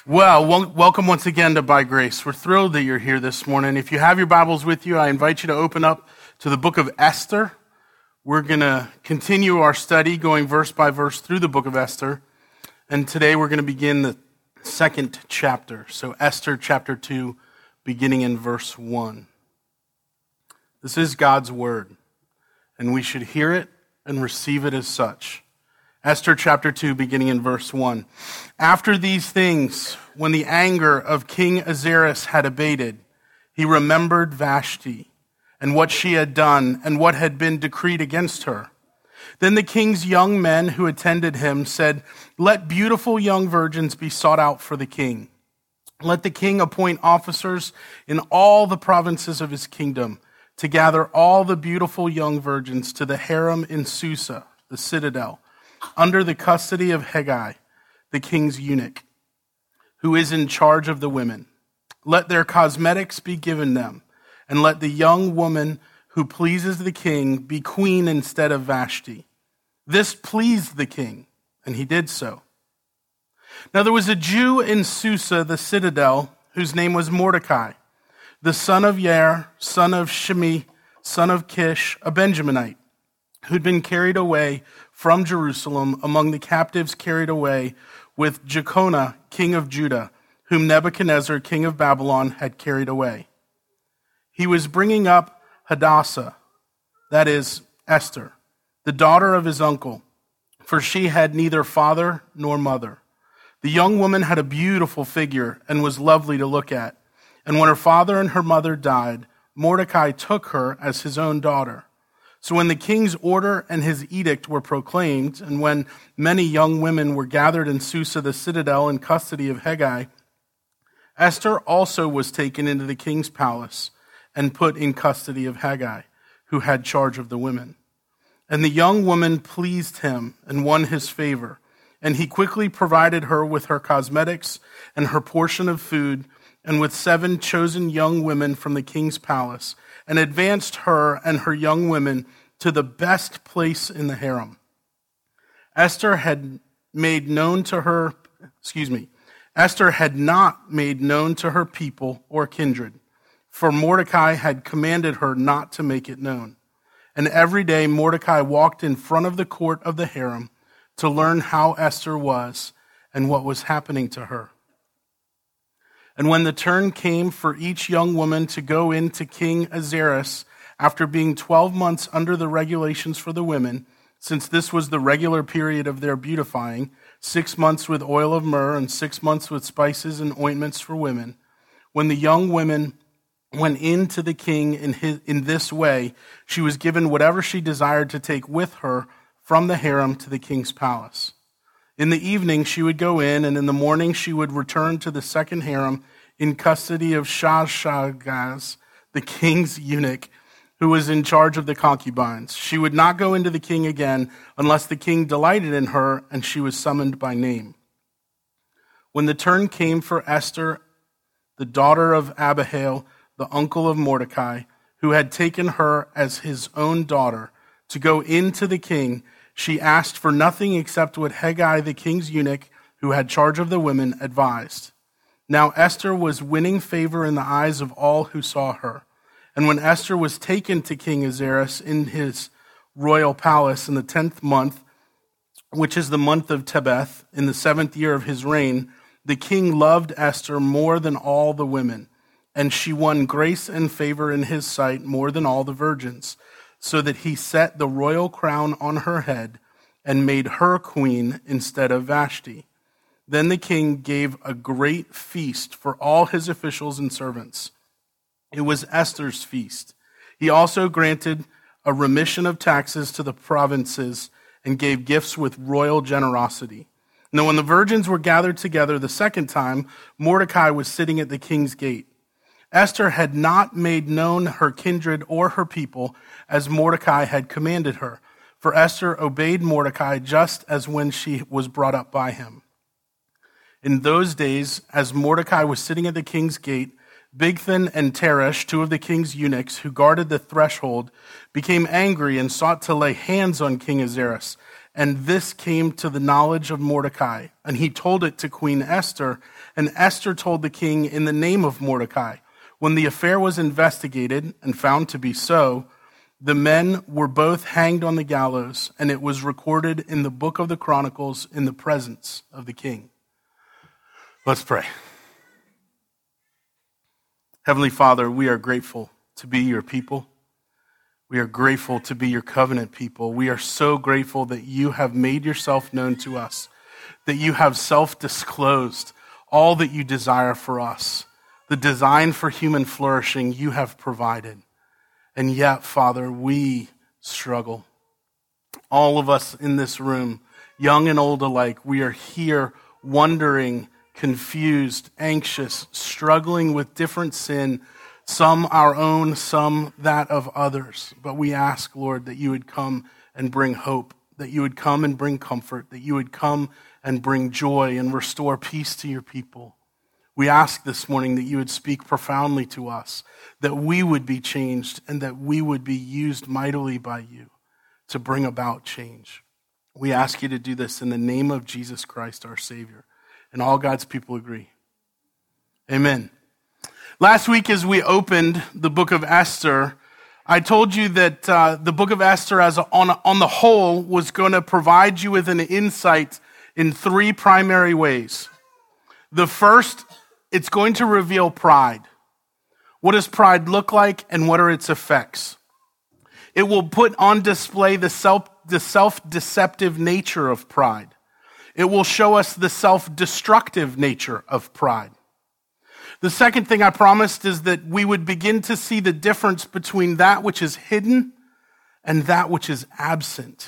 Welcome once again to By Grace. We're thrilled that you're here this morning. If you have your Bibles with you, I invite you to open up to the book of Esther. We're going to continue our study going verse by verse through the book of Esther. And today we're going to begin the second chapter. So Esther chapter 2, beginning in verse 1. This is God's word, and we should hear it and receive it as such. Esther chapter 2, beginning in verse 1. After these things, when the anger of King Ahasuerus had abated, he remembered Vashti and what she had done and what had been decreed against her. Then the king's young men who attended him said, "Let beautiful young virgins be sought out for the king. Let the king appoint officers in all the provinces of his kingdom to gather all the beautiful young virgins to the harem in Susa, the citadel, under the custody of Hegai, the king's eunuch, who is in charge of the women. Let their cosmetics be given them, and let the young woman who pleases the king be queen instead of Vashti." This pleased the king, and he did so. Now there was a Jew in Susa, the citadel, whose name was Mordecai, the son of Yair, son of Shimei, son of Kish, a Benjaminite, who'd been carried away from Jerusalem among the captives carried away with Jeconiah, king of Judah, whom Nebuchadnezzar, king of Babylon, had carried away. He was bringing up Hadassah, that is, Esther, the daughter of his uncle, for she had neither father nor mother. The young woman had a beautiful figure and was lovely to look at. And when her father and her mother died, Mordecai took her as his own daughter. So when the king's order and his edict were proclaimed, and when many young women were gathered in Susa, the citadel, in custody of Hegai, Esther also was taken into the king's palace and put in custody of Hegai, who had charge of the women. And the young woman pleased him and won his favor, and he quickly provided her with her cosmetics and her portion of food, and with 7 chosen young women from the king's palace, and advanced her and her young women to the best place in the harem. Esther had not made known to her people or kindred, for Mordecai had commanded her not to make it known. And every day Mordecai walked in front of the court of the harem to learn how Esther was and what was happening to her. And when the turn came for each young woman to go in to King Ahasuerus, after being 12 months under the regulations for the women, since this was the regular period of their beautifying, 6 months with oil of myrrh and 6 months with spices and ointments for women, when the young women went in to the king in this way, she was given whatever she desired to take with her from the harem to the king's palace. In the evening she would go in, and in the morning she would return to the second harem in custody of Shaashgaz, the king's eunuch, who was in charge of the concubines. She would not go into the king again unless the king delighted in her and she was summoned by name. When the turn came for Esther, the daughter of Abihail, the uncle of Mordecai, who had taken her as his own daughter, to go into the king, she asked for nothing except what Hegai, the king's eunuch, who had charge of the women, advised. Now Esther was winning favor in the eyes of all who saw her. And when Esther was taken to King Ahasuerus in his royal palace in the 10th month, which is the month of Tebeth, in the 7th year of his reign, the king loved Esther more than all the women, and she won grace and favor in his sight more than all the virgins, so that he set the royal crown on her head and made her queen instead of Vashti. Then the king gave a great feast for all his officials and servants. It was Esther's feast. He also granted a remission of taxes to the provinces and gave gifts with royal generosity. Now when the virgins were gathered together the second time, Mordecai was sitting at the king's gate. Esther had not made known her kindred or her people as Mordecai had commanded her, for Esther obeyed Mordecai just as when she was brought up by him. In those days, as Mordecai was sitting at the king's gate, Bigthan and Teresh, 2 of the king's eunuchs who guarded the threshold, became angry and sought to lay hands on King Ahasuerus And this came to the knowledge of Mordecai, and he told it to Queen Esther, and Esther told the king in the name of Mordecai. When the affair was investigated and found to be so, the men were both hanged on the gallows, and it was recorded in the book of the Chronicles in the presence of the king. Let's pray. Heavenly Father, we are grateful to be your people. We are grateful to be your covenant people. We are so grateful that you have made yourself known to us, that you have self-disclosed all that you desire for us. The design for human flourishing you have provided. And yet, Father, we struggle. All of us in this room, young and old alike, we are here wondering, confused, anxious, struggling with different sin, some our own, some that of others. But we ask, Lord, that you would come and bring hope, that you would come and bring comfort, that you would come and bring joy and restore peace to your people. We ask this morning that you would speak profoundly to us, that we would be changed, and that we would be used mightily by you to bring about change. We ask you to do this in the name of Jesus Christ, our Savior. And all God's people agree. Amen. Last week, as we opened the book of Esther, I told you that the book of Esther, on the whole, was going to provide you with an insight in three primary ways. The first, it's going to reveal pride. What does pride look like, and what are its effects? It will put on display the self-deceptive nature of pride. It will show us the self-destructive nature of pride. The second thing I promised is that we would begin to see the difference between that which is hidden and that which is absent.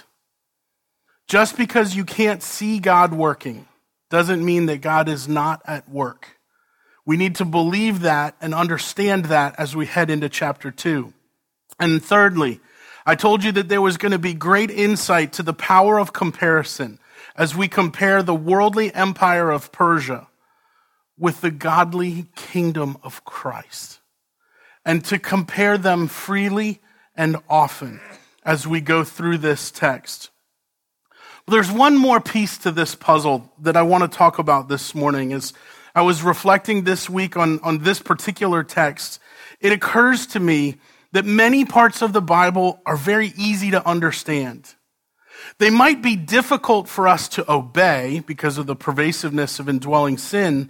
Just because you can't see God working doesn't mean that God is not at work. We need to believe that and understand that as we head into chapter 2. And thirdly, I told you that there was going to be great insight to the power of comparison as we compare the worldly empire of Persia with the godly kingdom of Christ, and to compare them freely and often as we go through this text. But there's one more piece to this puzzle that I want to talk about this morning. As I was reflecting this week on this particular text, it occurs to me that many parts of the Bible are very easy to understand. They might be difficult for us to obey because of the pervasiveness of indwelling sin.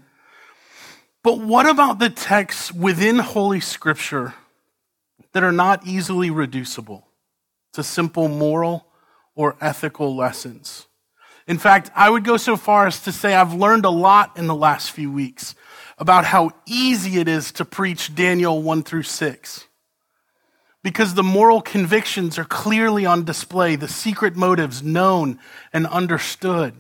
But what about the texts within Holy Scripture that are not easily reducible to simple moral or ethical lessons? In fact, I would go so far as to say I've learned a lot in the last few weeks about how easy it is to preach Daniel 1 through 6. Because the moral convictions are clearly on display, the secret motives known and understood.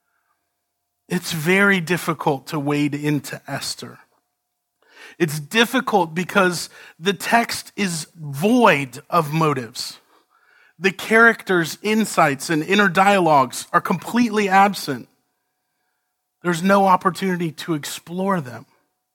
It's very difficult to wade into Esther. It's difficult because the text is void of motives. The characters' insights and inner dialogues are completely absent. There's no opportunity to explore them.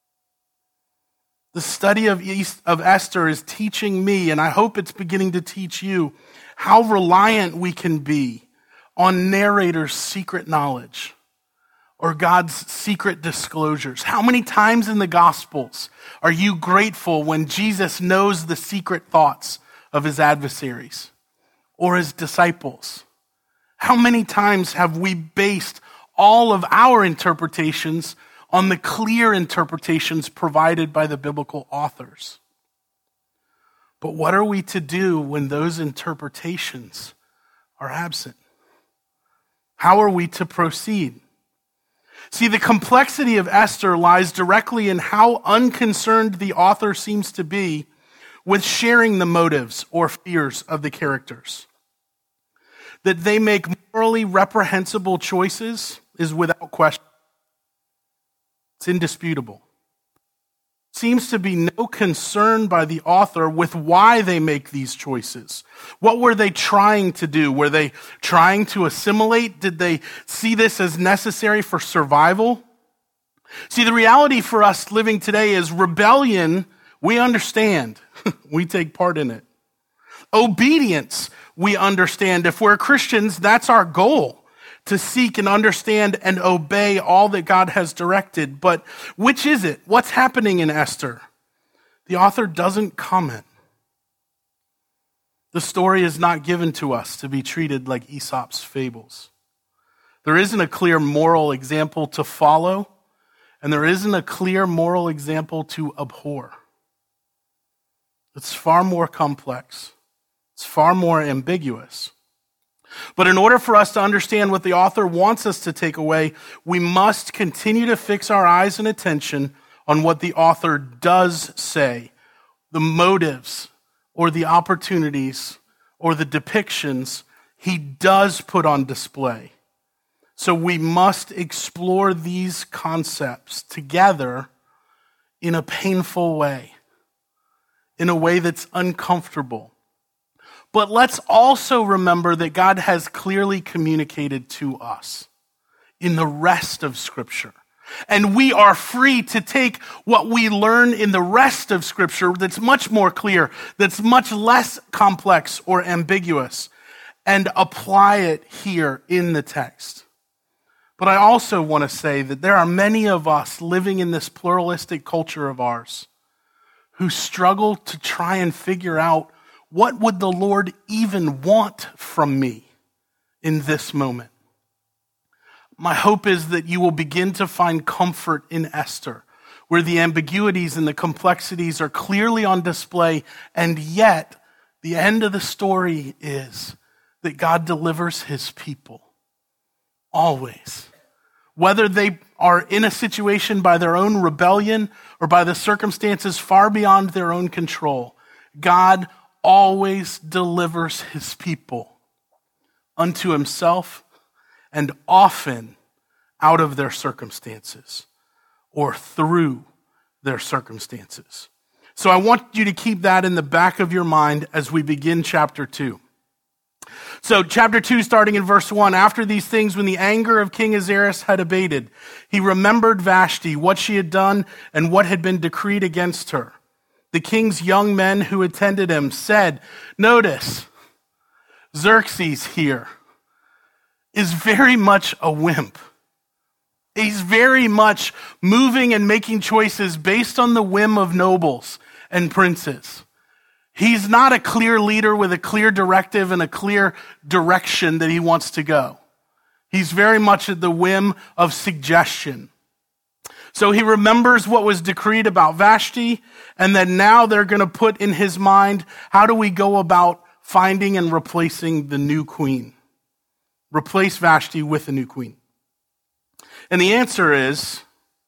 The study of Esther is teaching me, and I hope it's beginning to teach you, how reliant we can be on narrators' secret knowledge or God's secret disclosures. How many times in the Gospels are you grateful when Jesus knows the secret thoughts of his adversaries or his disciples? How many times have we based all of our interpretations on the clear interpretations provided by the biblical authors? But what are we to do when those interpretations are absent? How are we to proceed? See, the complexity of Esther lies directly in how unconcerned the author seems to be with sharing the motives or fears of the characters. That they make morally reprehensible choices is without question. It's indisputable. Seems to be no concern by the author with why they make these choices. What were they trying to do? Were they trying to assimilate? Did they see this as necessary for survival? See, the reality for us living today is rebellion, we understand. We take part in it. Obedience, we understand. If we're Christians, that's our goal, to seek and understand and obey all that God has directed. But which is it? What's happening in Esther? The author doesn't comment. The story is not given to us to be treated like Aesop's fables. There isn't a clear moral example to follow, and there isn't a clear moral example to abhor. It's far more complex. It's far more ambiguous. But in order for us to understand what the author wants us to take away, we must continue to fix our eyes and attention on what the author does say, the motives or the opportunities or the depictions he does put on display. So we must explore these concepts together in a painful way, in a way that's uncomfortable. But let's also remember that God has clearly communicated to us in the rest of Scripture. And we are free to take what we learn in the rest of Scripture that's much more clear, that's much less complex or ambiguous, and apply it here in the text. But I also want to say that there are many of us living in this pluralistic culture of ours who struggle to try and figure out, what would the Lord even want from me in this moment? My hope is that you will begin to find comfort in Esther, where the ambiguities and the complexities are clearly on display, and yet the end of the story is that God delivers his people. Always. Whether they are in a situation by their own rebellion or by the circumstances far beyond their own control, God always delivers his people unto himself, and often out of their circumstances or through their circumstances. So I want you to keep that in the back of your mind as we begin chapter 2. So chapter 2, starting in verse 1, after these things, when the anger of King Ahasuerus had abated, he remembered Vashti, what she had done and what had been decreed against her. The king's young men who attended him said, notice, Xerxes here is very much a wimp. He's very much moving and making choices based on the whim of nobles and princes. He's not a clear leader with a clear directive and a clear direction that he wants to go. He's very much at the whim of suggestion. So he remembers what was decreed about Vashti, and then now they're going to put in his mind, how do we go about finding and replacing the new queen? Replace Vashti with a new queen. And the answer is,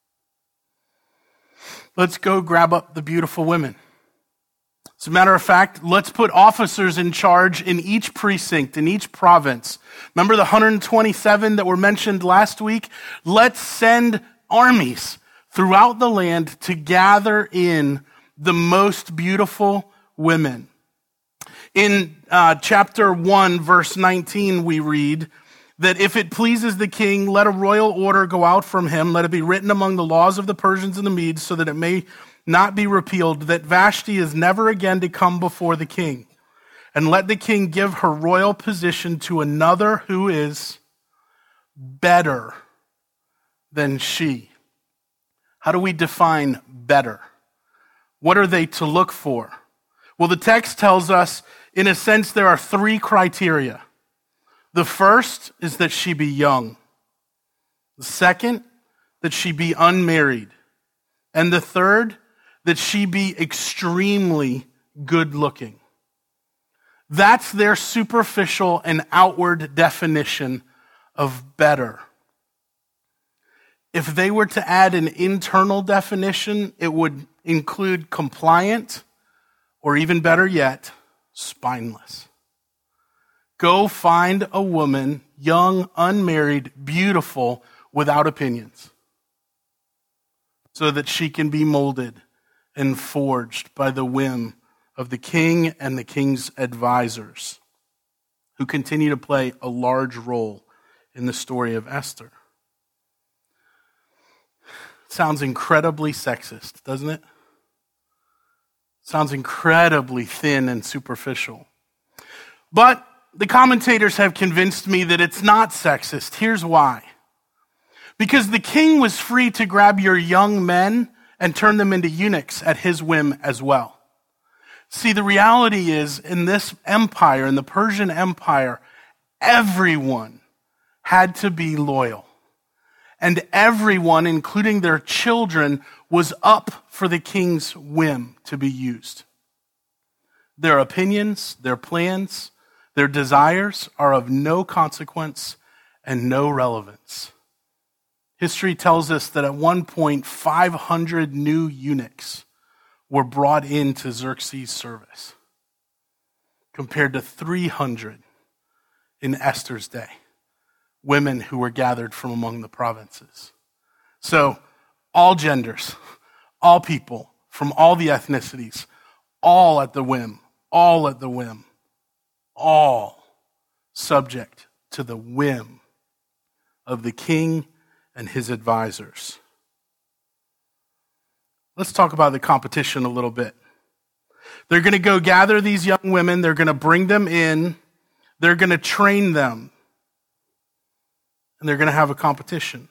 let's go grab up the beautiful women. As a matter of fact, let's put officers in charge in each precinct, in each province. Remember the 127 that were mentioned last week? Let's send armies throughout the land to gather in the most beautiful women. In chapter 1, verse 19, we read that if it pleases the king, let a royal order go out from him. Let it be written among the laws of the Persians and the Medes so that it may not be repealed, that Vashti is never again to come before the king. And let the king give her royal position to another who is better than she. How do we define better? What are they to look for? Well, the text tells us, in a sense, there are three criteria. The first is that she be young. The second, that she be unmarried. And the third, that she be extremely good looking. That's their superficial and outward definition of better. If they were to add an internal definition, it would include compliant, or even better yet, spineless. Go find a woman, young, unmarried, beautiful, without opinions, so that she can be molded and forged by the whim of the king and the king's advisors, who continue to play a large role in the story of Esther. Sounds incredibly sexist, doesn't it? Sounds incredibly thin and superficial. But the commentators have convinced me that it's not sexist. Here's why. Because the king was free to grab your young men and turn them into eunuchs at his whim as well. See, the reality is, in this empire, in the Persian Empire, everyone had to be loyal. And everyone, including their children, was up for the king's whim to be used. Their opinions, their plans, their desires are of no consequence and no relevance. History tells us that at one point, 500 new eunuchs were brought into Xerxes' service, compared to 300 in Esther's day, women who were gathered from among the provinces. So, all genders, all people, from all the ethnicities, all at the whim, all subject to the whim of the king and his advisors. Let's talk about the competition a little bit. They're going to go gather these young women. They're going to bring them in. They're going to train them. And they're going to have a competition.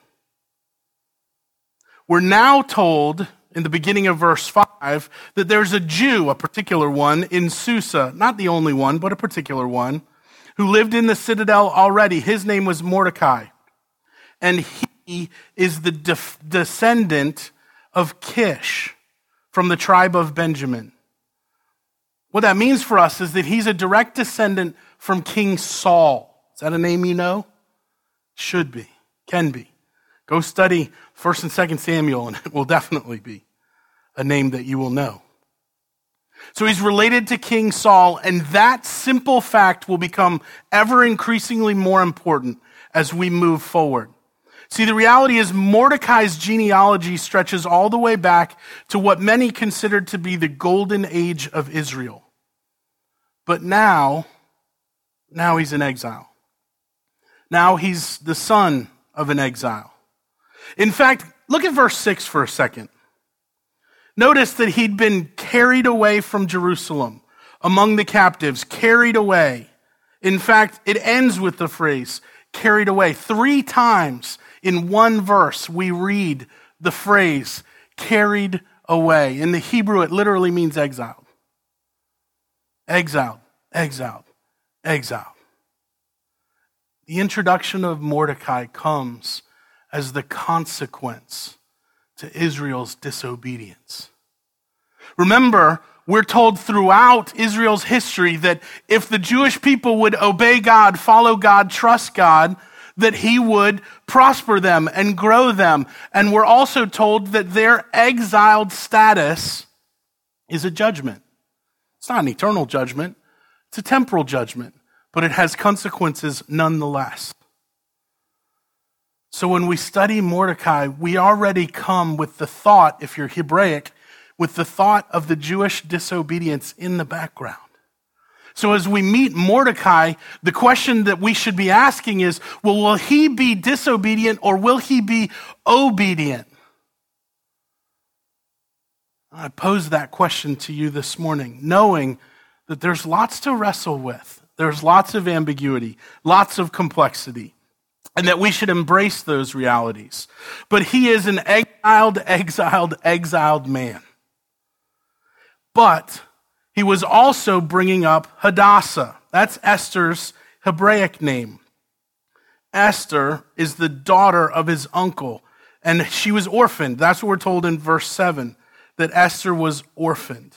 We're now told in the beginning of verse 5 that there's a Jew, a particular one, in Susa, not the only one, but a particular one, who lived in the citadel already. His name was Mordecai. And he is the descendant of Kish from the tribe of Benjamin. What that means for us is that he's a direct descendant from King Saul. Is that a name you know? Should be, can be. Go study 1st and 2nd Samuel and it will definitely be a name that you will know. So he's related to King Saul, and that simple fact will become ever increasingly more important as we move forward. See, the reality is Mordecai's genealogy stretches all the way back to what many considered to be the golden age of Israel. But now he's in exile. Now he's the son of an exile. In fact, look at verse 6 for a second. Notice that he'd been carried away from Jerusalem among the captives, carried away. In fact, it ends with the phrase, carried away. 3 times in one verse, we read the phrase, carried away. In the Hebrew, it literally means exiled. Exiled, exiled, exiled. The introduction of Mordecai comes as the consequence to Israel's disobedience. Remember, we're told throughout Israel's history that if the Jewish people would obey God, follow God, trust God, that he would prosper them and grow them. And we're also told that their exiled status is a judgment. It's not an eternal judgment. It's a temporal judgment, but it has consequences nonetheless. So when we study Mordecai, we already come with the thought, if you're Hebraic, with the thought of the Jewish disobedience in the background. So as we meet Mordecai, the question that we should be asking is, well, will he be disobedient or will he be obedient? I pose that question to you this morning, knowing that there's lots to wrestle with. There's lots of ambiguity, lots of complexity, and that we should embrace those realities. But he is an exiled man. But he was also bringing up Hadassah. That's Esther's Hebraic name. Esther is the daughter of his uncle, and she was orphaned. That's what we're told in verse 7, that Esther was orphaned.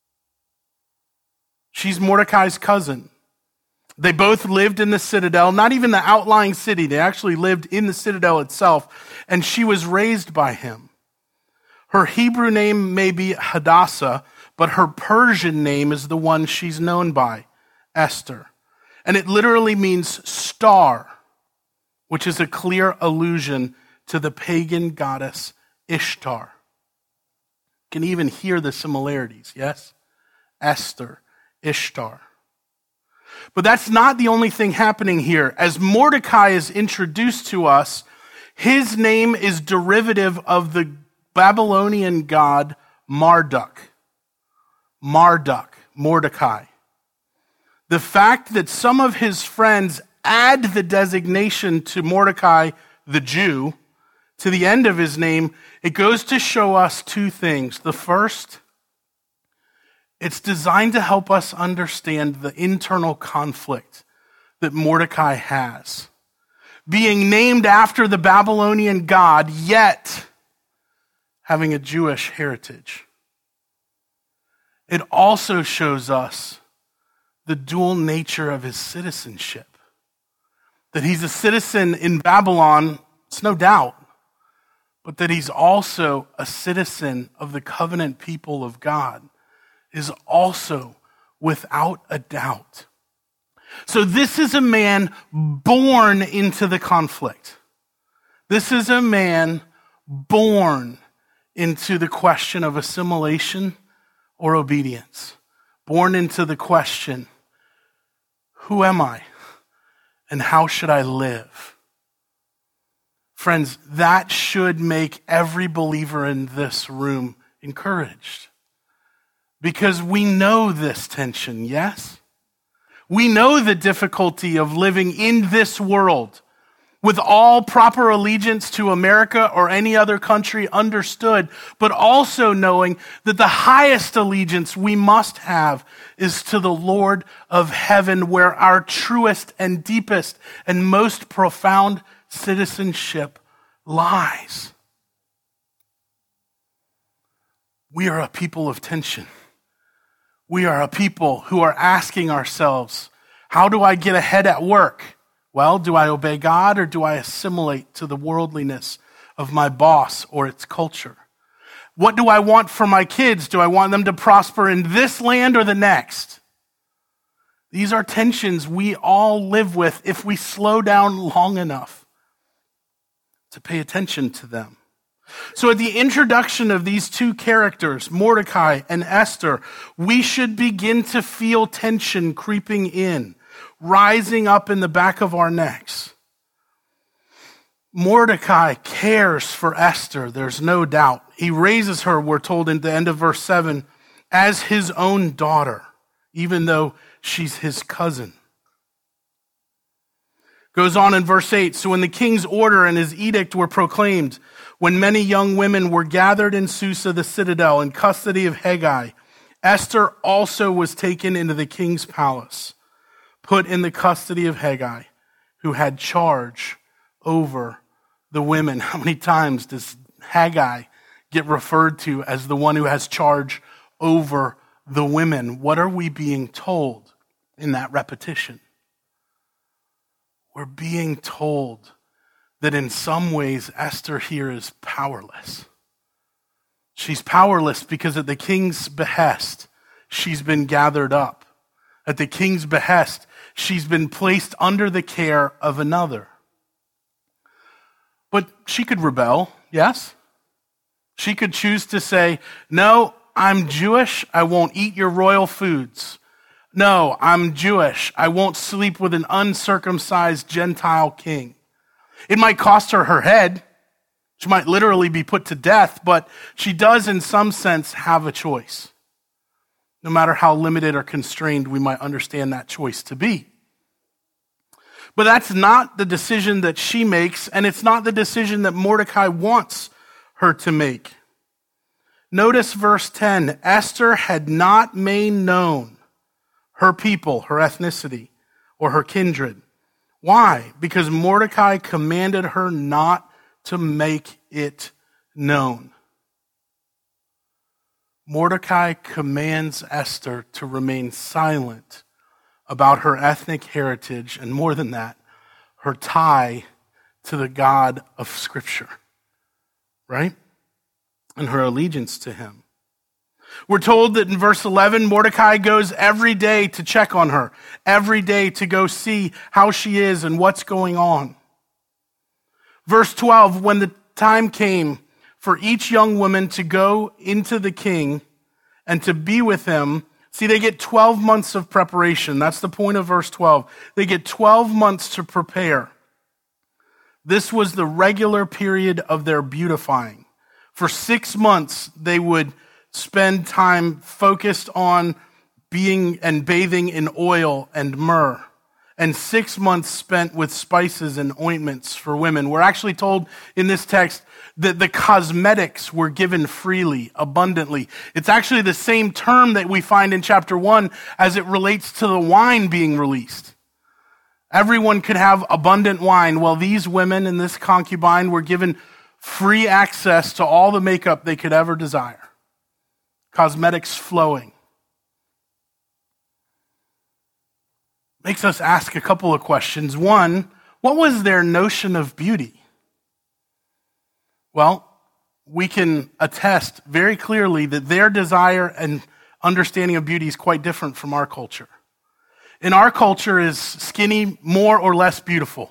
She's Mordecai's cousin. They both lived in the citadel, not even the outlying city. They actually lived in the citadel itself, and she was raised by him. Her Hebrew name may be Hadassah, but her Persian name is the one she's known by, Esther. And it literally means star, which is a clear allusion to the pagan goddess Ishtar. You can even hear the similarities, yes? Esther, Ishtar. But that's not the only thing happening here. As Mordecai is introduced to us, his name is derivative of the Babylonian god Marduk. Marduk, Mordecai. The fact that some of his friends add the designation to Mordecai the Jew to the end of his name, it goes to show us two things. The first, it's designed to help us understand the internal conflict that Mordecai has. Being named after the Babylonian god, yet having a Jewish heritage. It also shows us the dual nature of his citizenship. That he's a citizen in Babylon, it's no doubt, but that he's also a citizen of the covenant people of God is also without a doubt. So this is a man born into the conflict. This is a man born into the question of assimilation or obedience. Born into the question, who am I and how should I live? Friends, that should make every believer in this room encouraged. Because we know this tension, yes? We know the difficulty of living in this world with all proper allegiance to America or any other country understood, but also knowing that the highest allegiance we must have is to the Lord of heaven, where our truest and deepest and most profound citizenship lies. We are a people of tension. We are a people who are asking ourselves, how do I get ahead at work? Well, do I obey God or do I assimilate to the worldliness of my boss or its culture? What do I want for my kids? Do I want them to prosper in this land or the next? These are tensions we all live with if we slow down long enough to pay attention to them. So at the introduction of these two characters, Mordecai and Esther, we should begin to feel tension creeping in, rising up in the back of our necks. Mordecai cares for Esther, there's no doubt. He raises her, we're told in the end of verse 7, as his own daughter, even though she's his cousin. Goes on in verse 8, so when the king's order and his edict were proclaimed, when many young women were gathered in Susa, the citadel, in custody of Hegai, Esther also was taken into the king's palace, put in the custody of Hegai, who had charge over the women. How many times does Haggai get referred to as the one who has charge over the women? What are we being told in that repetition? We're being told that in some ways Esther here is powerless. She's powerless because at the king's behest, she's been gathered up. At the king's behest, she's been placed under the care of another. But she could rebel, yes? She could choose to say, no, I'm Jewish, I won't eat your royal foods. No, I'm Jewish, I won't sleep with an uncircumcised Gentile king. It might cost her her head. She might literally be put to death, but she does in some sense have a choice. No matter how limited or constrained we might understand that choice to be. But that's not the decision that she makes, and it's not the decision that Mordecai wants her to make. Notice verse 10, Esther had not made known her people, her ethnicity, or her kindred. Why? Because Mordecai commanded her not to make it known. Mordecai commands Esther to remain silent about her ethnic heritage, and more than that, her tie to the God of Scripture, right? And her allegiance to him. We're told that in verse 11, Mordecai goes every day to check on her, every day to go see how she is and what's going on. Verse 12, when the time came for each young woman to go into the king and to be with him, see, they get 12 months of preparation. That's the point of verse 12. They get 12 months to prepare. This was the regular period of their beautifying. For 6 months, they would spend time focused on being and bathing in oil and myrrh, and 6 months spent with spices and ointments for women. We're actually told in this text that the cosmetics were given freely, abundantly. It's actually the same term that we find in chapter 1 as it relates to the wine being released. Everyone could have abundant wine, while these women and this concubine were given free access to all the makeup they could ever desire. Cosmetics flowing. Makes us ask a couple of questions. One, what was their notion of beauty? Well, we can attest very clearly that their desire and understanding of beauty is quite different from our culture. In our culture, is skinny more or less beautiful?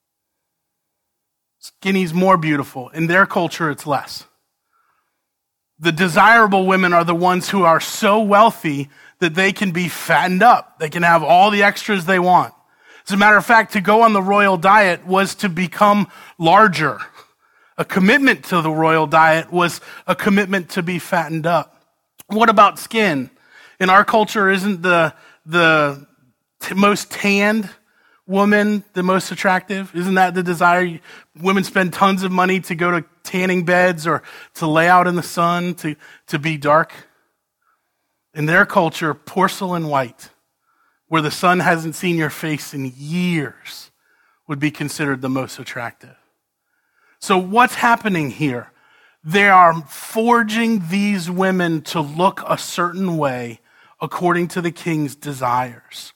Skinny's more beautiful. In their culture, it's less. The desirable women are the ones who are so wealthy that they can be fattened up. They can have all the extras they want. As a matter of fact, to go on the royal diet was to become larger. A commitment to the royal diet was a commitment to be fattened up. What about skin? In our culture, isn't the most tanned woman the most attractive? Isn't that the desire? Women spend tons of money to go to tanning beds or to lay out in the sun, to be dark. In their culture, porcelain white, where the sun hasn't seen your face in years, would be considered the most attractive. So what's happening here? They are forging these women to look a certain way according to the king's desires.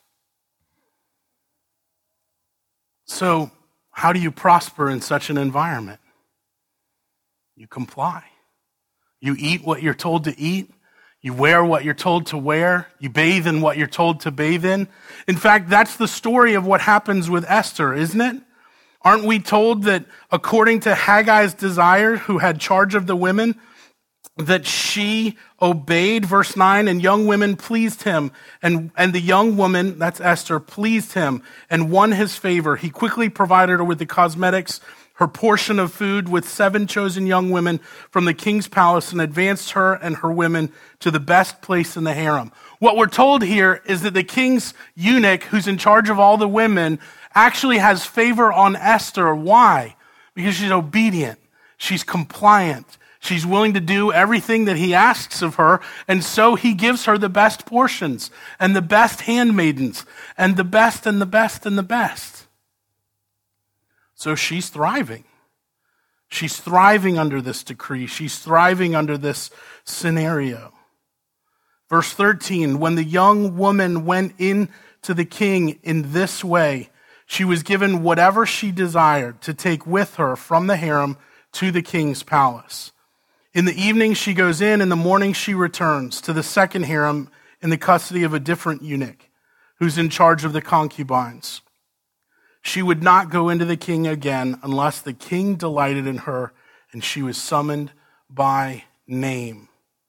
So how do you prosper in such an environment? You comply. You eat what you're told to eat. You wear what you're told to wear. You bathe in what you're told to bathe in. In fact, that's the story of what happens with Esther, isn't it? Aren't we told that according to Haggai's desire, who had charge of the women, that she obeyed, verse 9, and young women pleased him. And the young woman, that's Esther, pleased him and won his favor. He quickly provided her with the cosmetics, her portion of food with 7 chosen young women from the king's palace, and advanced her and her women to the best place in the harem. What we're told here is that the king's eunuch, who's in charge of all the women, actually has favor on Esther. Why? Because she's obedient. She's compliant. She's willing to do everything that he asks of her, and so he gives her the best portions and the best handmaidens and the best and the best and the best. So she's thriving. She's thriving under this decree. She's thriving under this scenario. Verse 13, when the young woman went in to the king in this way, she was given whatever she desired to take with her from the harem to the king's palace. In the evening she goes in the morning she returns to the second harem in the custody of a different eunuch who's in charge of the concubines. She would not go into the king again unless the king delighted in her and she was summoned by name.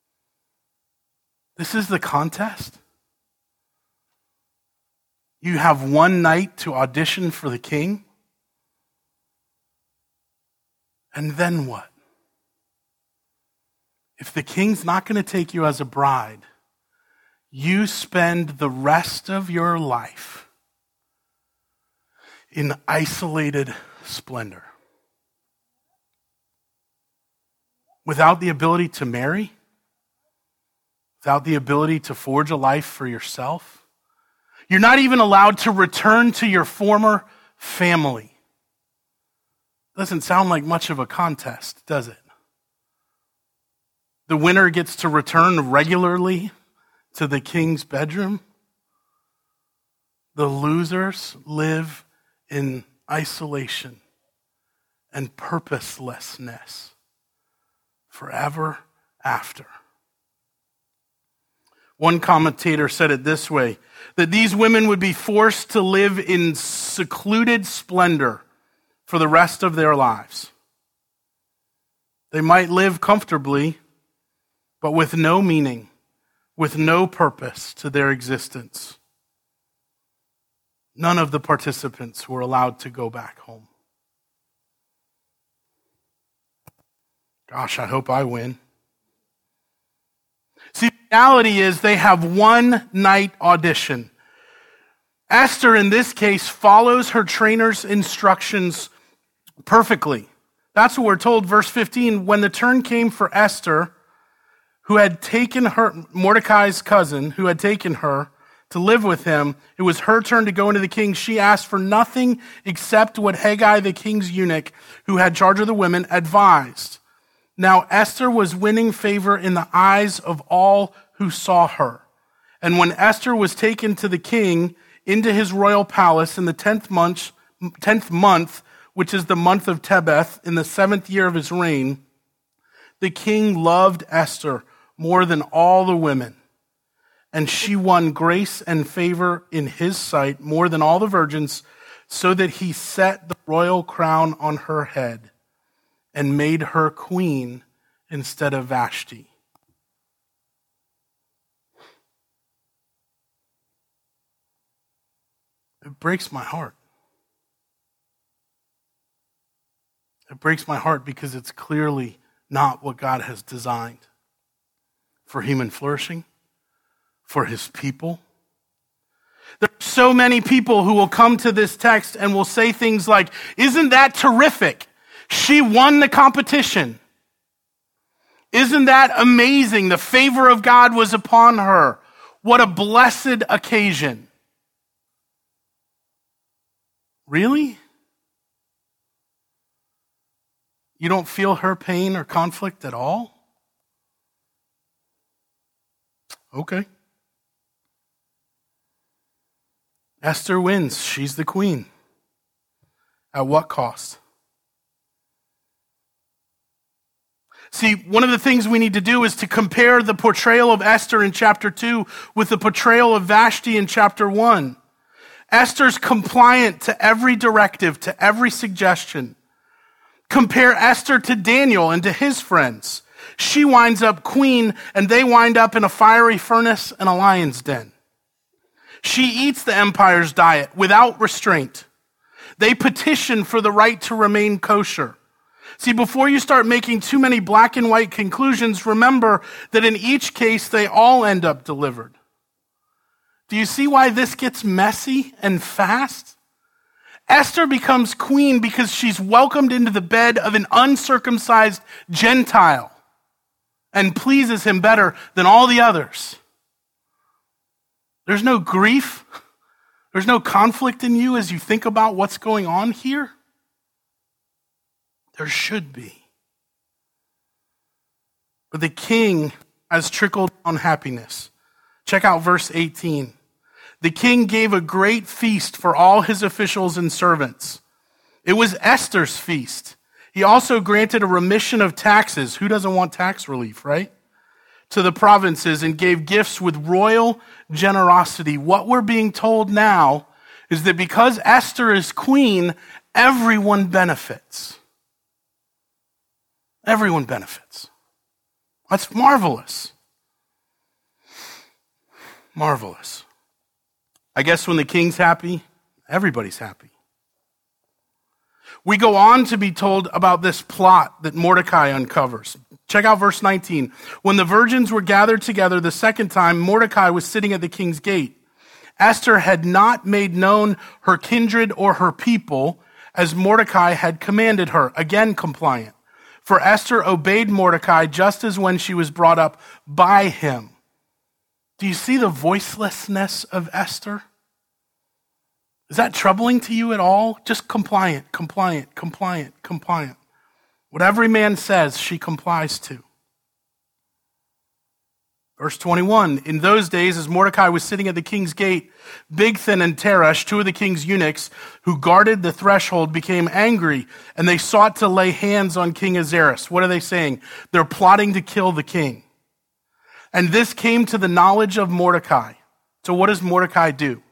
This is the contest. You have one night to audition for the king. And then what? If the king's not going to take you as a bride, you spend the rest of your life in isolated splendor. Without the ability to marry, without the ability to forge a life for yourself. You're not even allowed to return to your former family. Doesn't sound like much of a contest, does it? The winner gets to return regularly to the king's bedroom. The losers live in isolation and purposelessness forever after. One commentator said it this way, that these women would be forced to live in secluded splendor for the rest of their lives. They might live comfortably, but with no meaning, with no purpose to their existence. None of the participants were allowed to go back home. Gosh, I hope I win. See, the reality is they have one night audition. Esther, in this case, follows her trainer's instructions perfectly. That's what we're told, verse 15. When the turn came for Esther, who had taken her, Mordecai's cousin, who had taken her to live with him, it was her turn to go into the king. She asked for nothing except what Haggai, the king's eunuch, who had charge of the women, advised. Now Esther was winning favor in the eyes of all who saw her. And when Esther was taken to the king into his royal palace in the 10th month, which is the month of Tebeth, in the 7th year of his reign, the king loved Esther more than all the women, and she won grace and favor in his sight more than all the virgins, so that he set the royal crown on her head and made her queen instead of Vashti. It breaks my heart. It breaks my heart because it's clearly not what God has designed for human flourishing, for his people. There are so many people who will come to this text and will say things like, isn't that terrific? She won the competition. Isn't that amazing? The favor of God was upon her. What a blessed occasion. Really? You don't feel her pain or conflict at all? Okay. Esther wins. She's the queen. At what cost? See, one of the things we need to do is to compare the portrayal of Esther in chapter 2 with the portrayal of Vashti in chapter 1. Esther's compliant to every directive, to every suggestion. Compare Esther to Daniel and to his friends. She winds up queen, and they wind up in a fiery furnace and a lion's den. She eats the empire's diet without restraint. They petition for the right to remain kosher. See, before you start making too many black and white conclusions, remember that in each case, they all end up delivered. Do you see why this gets messy and fast? Esther becomes queen because she's welcomed into the bed of an uncircumcised Gentile and pleases him better than all the others. There's no grief. There's no conflict in you as you think about what's going on here. There should be. But the king has trickled down happiness. Check out verse 18. The king gave a great feast for all his officials and servants. It was Esther's feast. He also granted a remission of taxes. Who doesn't want tax relief, right? To the provinces, and gave gifts with royal generosity. What we're being told now is that because Esther is queen, everyone benefits. Everyone benefits. That's marvelous. Marvelous. I guess when the king's happy, everybody's happy. We go on to be told about this plot that Mordecai uncovers. Check out verse 19. When the virgins were gathered together the second time, Mordecai was sitting at the king's gate. Esther had not made known her kindred or her people as Mordecai had commanded her. Again, compliant. For Esther obeyed Mordecai just as when she was brought up by him. Do you see the voicelessness of Esther? Is that troubling to you at all? Just compliant, compliant, compliant, compliant. What every man says, she complies to. Verse 21, in those days, as Mordecai was sitting at the king's gate, Bigthan and Teresh, two of the king's eunuchs who guarded the threshold, became angry, and they sought to lay hands on King Ahasuerus. What are they saying? They're plotting to kill the king. And this came to the knowledge of Mordecai. So what does Mordecai do?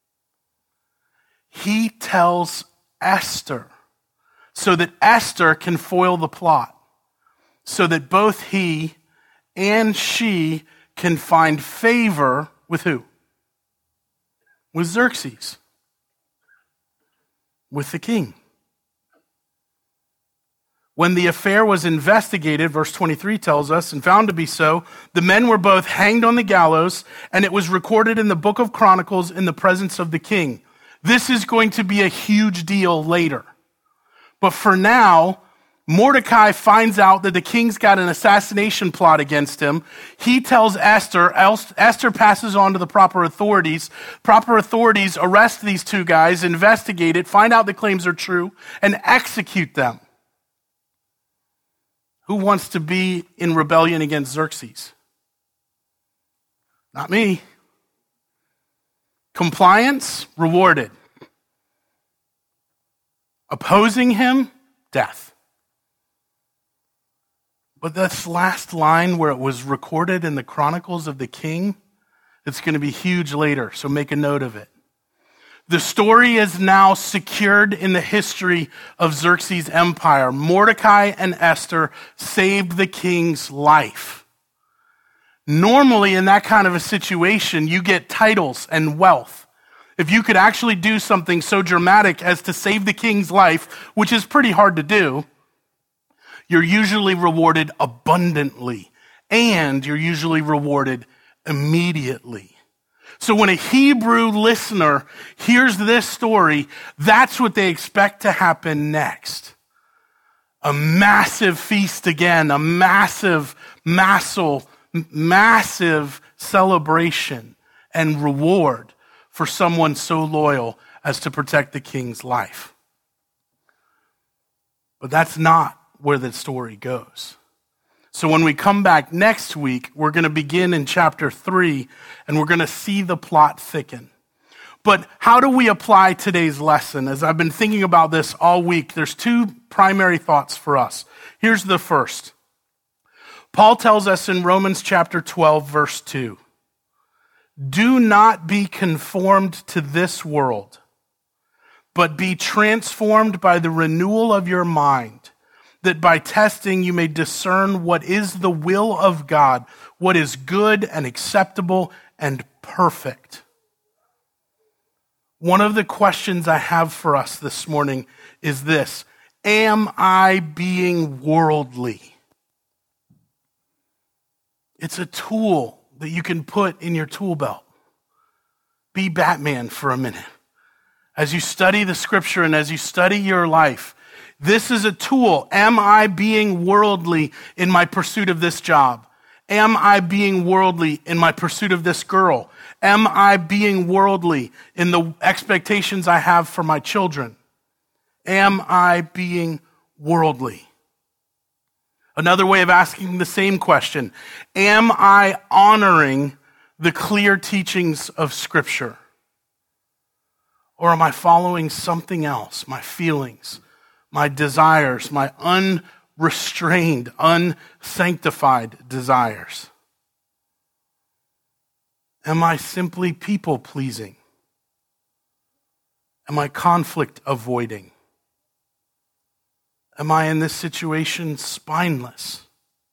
He tells Esther so that Esther can foil the plot, so that both he and she can find favor with who? With Xerxes, with the king. When the affair was investigated, verse 23 tells us, and found to be so, the men were both hanged on the gallows, and it was recorded in the book of Chronicles in the presence of the king. This is going to be a huge deal later. But for now, Mordecai finds out that the king's got an assassination plot against him. He tells Esther. Esther passes on to the proper authorities. Proper authorities arrest these two guys, investigate it, find out the claims are true, and execute them. Who wants to be in rebellion against Xerxes? Not me. Compliance, rewarded. Opposing him, death. But this last line where it was recorded in the Chronicles of the King, it's going to be huge later, so make a note of it. The story is now secured in the history of Xerxes' empire. Mordecai and Esther saved the king's life. Normally, in that kind of a situation, you get titles and wealth. If you could actually do something so dramatic as to save the king's life, which is pretty hard to do, you're usually rewarded abundantly, and you're usually rewarded immediately. So when a Hebrew listener hears this story, that's what they expect to happen next. A massive feast again, a massive celebration and reward for someone so loyal as to protect the king's life. But that's not where the story goes. So when we come back next week, we're going to begin in chapter 3, and we're going to see the plot thicken. But how do we apply today's lesson? As I've been thinking about this all week, there's two primary thoughts for us. Here's the first. Paul tells us in Romans chapter 12, verse 2, do not be conformed to this world, but be transformed by the renewal of your mind, that by testing you may discern what is the will of God, what is good and acceptable and perfect. One of the questions I have for us this morning is this: am I being worldly? It's a tool that you can put in your tool belt. Be Batman for a minute. As you study the scripture and as you study your life, this is a tool. Am I being worldly in my pursuit of this job? Am I being worldly in my pursuit of this girl? Am I being worldly in the expectations I have for my children? Am I being worldly? Another way of asking the same question: am I honoring the clear teachings of Scripture? Or am I following something else, my feelings, my desires, my unrestrained, unsanctified desires? Am I simply people-pleasing? Am I conflict-avoiding? Am I in this situation spineless?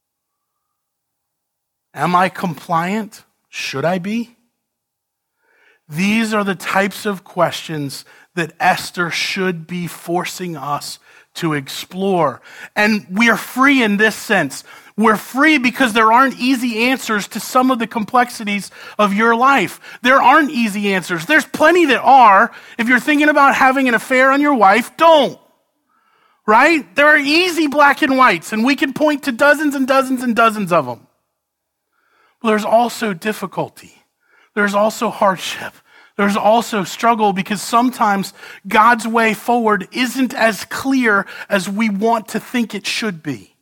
Am I compliant? Should I be? These are the types of questions that Esther should be forcing us to explore. And we are free in this sense. We're free because there aren't easy answers to some of the complexities of your life. There aren't easy answers. There's plenty that are. If you're thinking about having an affair on your wife, don't. Right? There are easy black and whites, and we can point to dozens and dozens and dozens of them. But there's also difficulty. There's also hardship. There's also struggle, because sometimes God's way forward isn't as clear as we want to think it should be.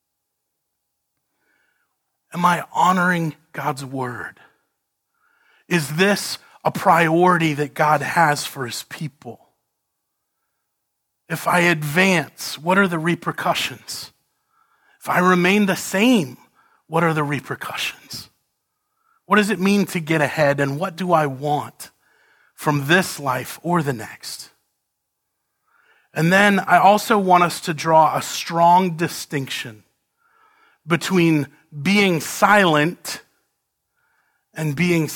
Am I honoring God's word? Is this a priority that God has for his people? If I advance, what are the repercussions? If I remain the same, what are the repercussions? What does it mean to get ahead, and what do I want from this life or the next? And then I also want us to draw a strong distinction between being silent and being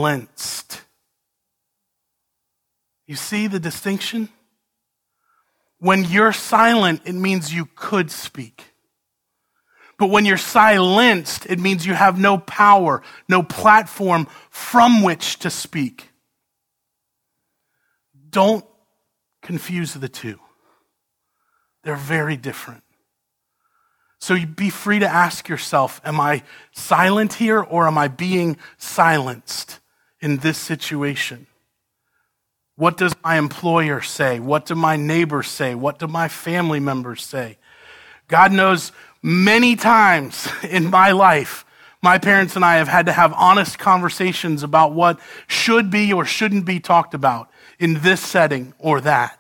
silenced. You see the distinction? When you're silent, it means you could speak. But when you're silenced, it means you have no power, no platform from which to speak. Don't confuse the two. They're very different. So you be free to ask yourself, am I silent here or am I being silenced in this situation? What does my employer say? What do my neighbors say? What do my family members say? God knows many times in my life, my parents and I have had to have honest conversations about what should be or shouldn't be talked about in this setting or that.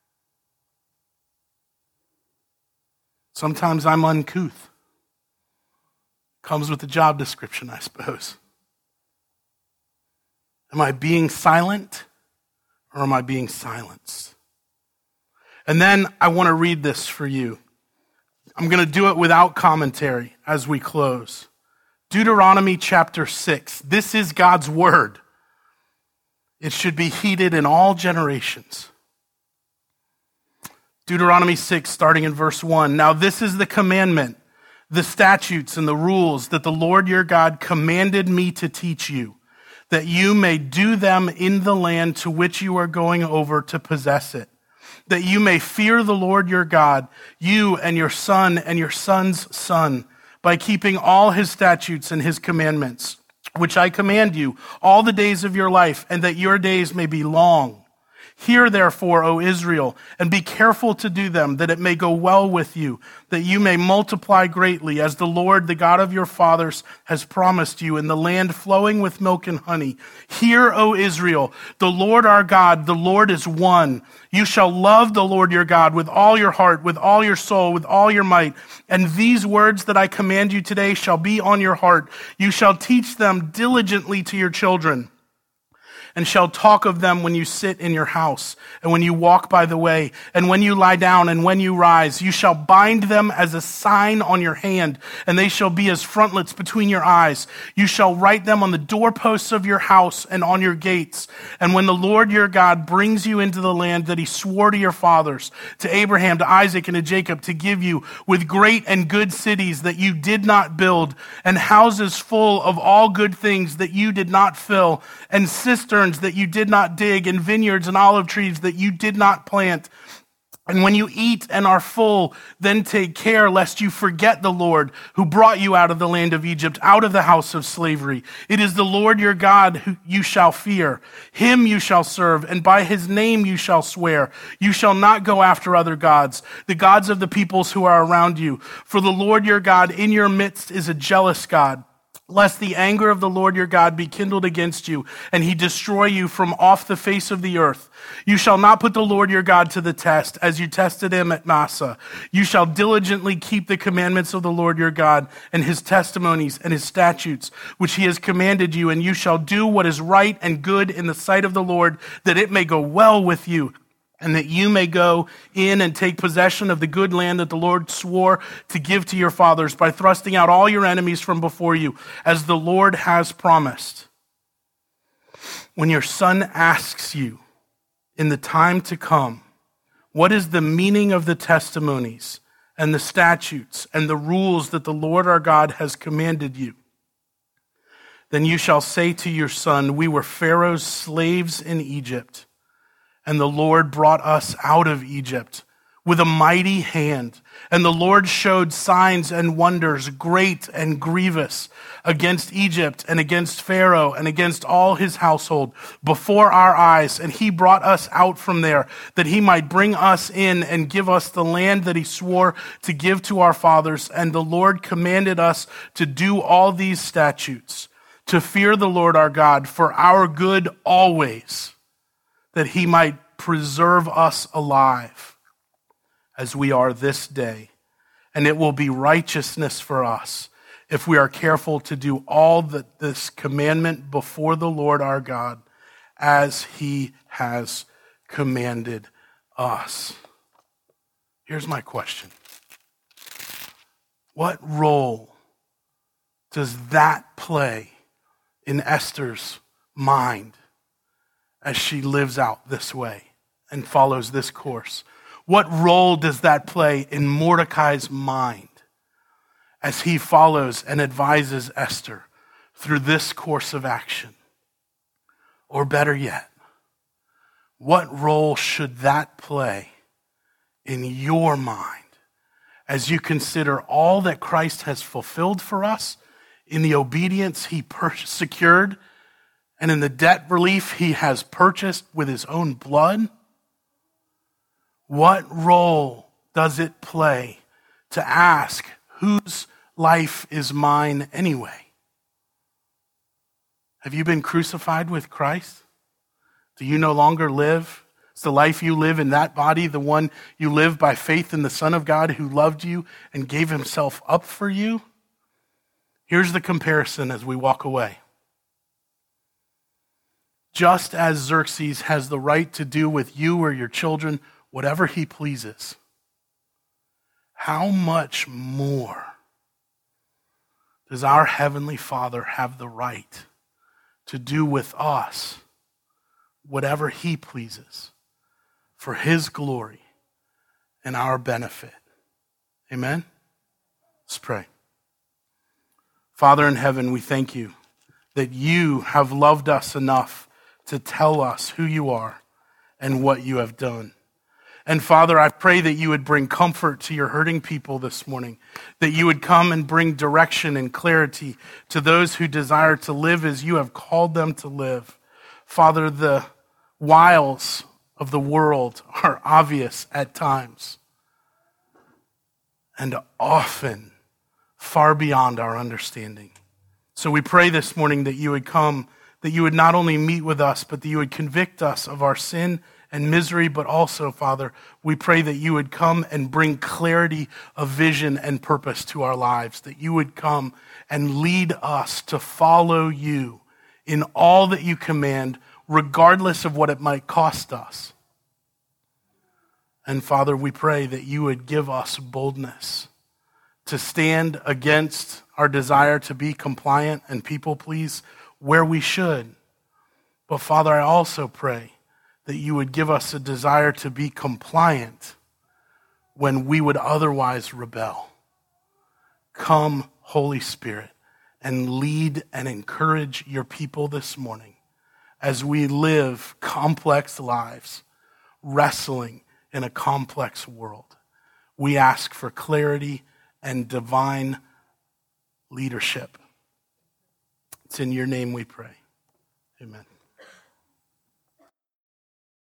Sometimes I'm uncouth. Comes with the job description, I suppose. Am I being silent or am I being silenced? And then I want to read this for you. I'm going to do it without commentary as we close. Deuteronomy chapter 6. This is God's word. It should be heeded in all generations. Deuteronomy 6, starting in verse 1. Now this is the commandment, the statutes and the rules that the Lord your God commanded me to teach you, that you may do them in the land to which you are going over to possess it, that you may fear the Lord your God, you and your son and your son's son, by keeping all his statutes and his commandments, which I command you all the days of your life, and that your days may be long. Hear therefore, O Israel, and be careful to do them, that it may go well with you, that you may multiply greatly, as the Lord, the God of your fathers, has promised you, in the land flowing with milk and honey. Hear, O Israel, the Lord our God, the Lord is one. You shall love the Lord your God with all your heart, with all your soul, with all your might. And these words that I command you today shall be on your heart. You shall teach them diligently to your children, and shall talk of them when you sit in your house, and when you walk by the way, and when you lie down, and when you rise. You shall bind them as a sign on your hand, and they shall be as frontlets between your eyes. You shall write them on the doorposts of your house and on your gates. And when the Lord your God brings you into the land that he swore to your fathers, to Abraham, to Isaac, and to Jacob, to give you, with great and good cities that you did not build, and houses full of all good things that you did not fill, and cisterns that you did not dig, and vineyards and olive trees that you did not plant. And when you eat and are full, then take care lest you forget the Lord who brought you out of the land of Egypt, out of the house of slavery. It is the Lord your God who you shall fear. Him you shall serve, and by his name you shall swear. You shall not go after other gods, the gods of the peoples who are around you. For the Lord your God in your midst is a jealous God, lest the anger of the Lord your God be kindled against you, and he destroy you from off the face of the earth. You shall not put the Lord your God to the test, as you tested him at Massah. You shall diligently keep the commandments of the Lord your God, and his testimonies and his statutes, which he has commanded you, and you shall do what is right and good in the sight of the Lord, that it may go well with you, and that you may go in and take possession of the good land that the Lord swore to give to your fathers, by thrusting out all your enemies from before you, as the Lord has promised. When your son asks you in the time to come, what is the meaning of the testimonies and the statutes and the rules that the Lord our God has commanded you, then you shall say to your son, we were Pharaoh's slaves in Egypt, and the Lord brought us out of Egypt with a mighty hand. And the Lord showed signs and wonders, great and grievous, against Egypt and against Pharaoh and against all his household before our eyes. And he brought us out from there, that he might bring us in and give us the land that he swore to give to our fathers. And the Lord commanded us to do all these statutes, to fear the Lord our God for our good always, that he might preserve us alive as we are this day. And it will be righteousness for us if we are careful to do all that this commandment before the Lord our God, as he has commanded us. Here's my question. What role does that play in Esther's mind as she lives out this way and follows this course? What role does that play in Mordecai's mind as he follows and advises Esther through this course of action? Or better yet, what role should that play in your mind as you consider all that Christ has fulfilled for us in the obedience he secured and in the debt relief he has purchased with his own blood? What role does it play to ask, whose life is mine anyway? Have you been crucified with Christ? Do you no longer live? Is the life you live in that body the one you live by faith in the Son of God who loved you and gave himself up for you? Here's the comparison as we walk away. Just as Xerxes has the right to do with you or your children whatever he pleases, how much more does our Heavenly Father have the right to do with us whatever he pleases for his glory and our benefit? Amen? Let's pray. Father in heaven, we thank you that you have loved us enough to tell us who you are and what you have done. And Father, I pray that you would bring comfort to your hurting people this morning, that you would come and bring direction and clarity to those who desire to live as you have called them to live. Father, the wiles of the world are obvious at times and often far beyond our understanding. So we pray this morning that you would come, that you would not only meet with us, but that you would convict us of our sin and misery, but also, Father, we pray that you would come and bring clarity of vision and purpose to our lives, that you would come and lead us to follow you in all that you command, regardless of what it might cost us. And Father, we pray that you would give us boldness to stand against our desire to be compliant and people please where we should. But Father, I also pray that you would give us a desire to be compliant when we would otherwise rebel. Come, Holy Spirit, and lead and encourage your people this morning as we live complex lives, wrestling in a complex world. We ask for clarity and divine leadership. It's in your name we pray. Amen.